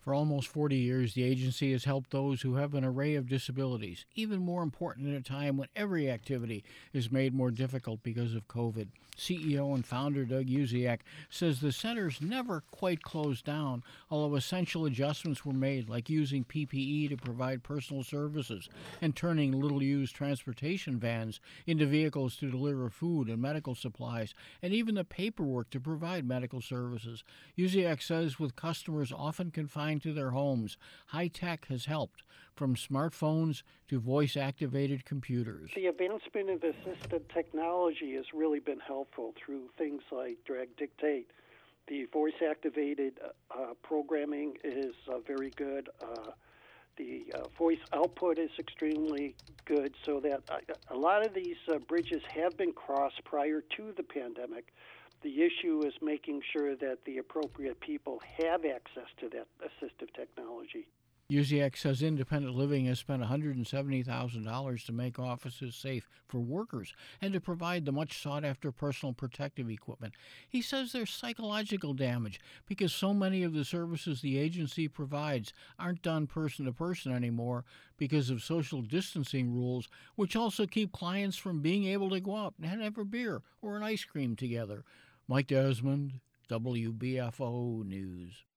For almost 40 years, the agency has helped those who have an array of disabilities, even more important at a time when every activity is made more difficult because of COVID. CEO and founder Doug Uziak says the centers never quite closed down, although essential adjustments were made, like using PPE to provide personal services and turning little-used transportation vans into vehicles to deliver food and medical supplies, and even the paperwork to provide medical services. Uziak says with customers often confined to their homes, high tech has helped, from smartphones to voice-activated computers. The advancement of assistive technology has really been helpful through things like Drag Dictate. The voice-activated programming is very good. The voice output is extremely good, so that a lot of these bridges have been crossed prior to the pandemic. The issue is making sure that the appropriate people have access to that assistive technology. Uziak says independent living has spent $170,000 to make offices safe for workers and to provide the much sought-after personal protective equipment. He says there's psychological damage because so many of the services the agency provides aren't done person to person anymore because of social distancing rules, which also keep clients from being able to go out and have a beer or an ice cream together. Mike Desmond, WBFO News.